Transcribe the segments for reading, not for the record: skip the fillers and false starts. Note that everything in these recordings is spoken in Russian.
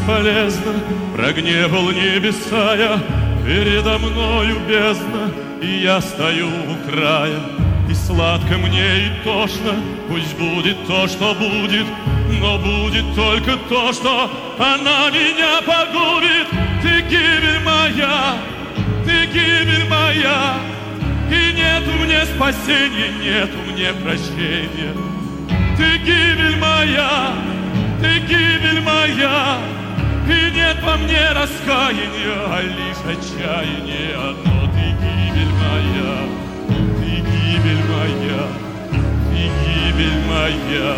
бесполезно, прогневал небеса я, передо мною бездна, и я стою у края. И сладко мне, и тошно, пусть будет то, что будет, но будет только то, что она меня погубит. Ты гибель моя, ты гибель моя, и нету мне спасения, нету мне прощения. Ты гибель моя, ты гибель моя, и нет во мне раскаяния, а лишь отчаяние одно. Ты гибель моя, ты гибель моя, ты гибель моя.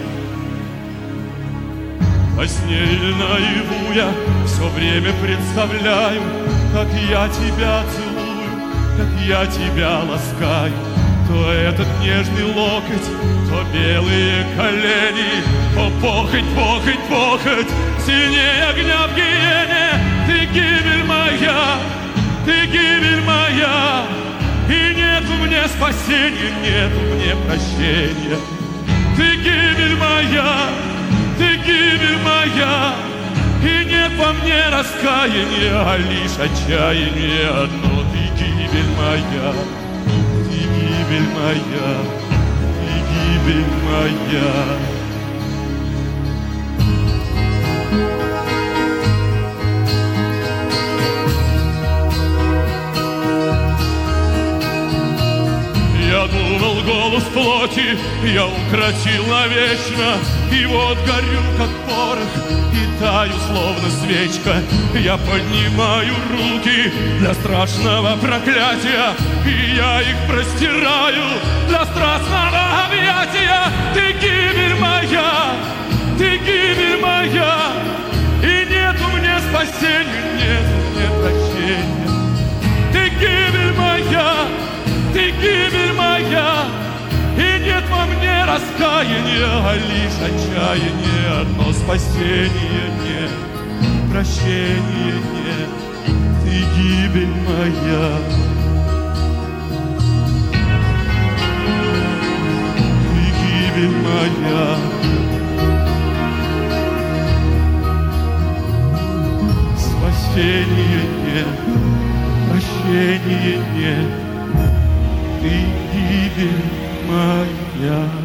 Во сне или наяву я все время представляю, как я тебя целую, как я тебя ласкаю. То этот нежный локоть, то белые колени, то похоть, похоть, похоть, сильнее огня в гиене. Ты гибель моя, ты гибель моя, и нету мне спасения, нету мне прощения. Ты гибель моя, ты гибель моя, и нет во мне раскаяния, а лишь отчаяние одно. Ты гибель моя, ты гибель моя, ты гибель моя. Я думал, голос плоти я укротил навечно, и вот горю, как порох, и таю, словно свечка. Я поднимаю руки для страшного проклятия, и я их простираю для страстного объятия. Ты гибель моя, ты гибель моя, и нету мне спасения, нету мне прощения. Ты гибель моя, ты гибель моя, и нет во мне раскаяния, а лишь отчаяние одно. Спасения нет, прощения нет. Ты гибель моя, ты гибель моя. Спасения нет, прощения нет. Ты гибель моя.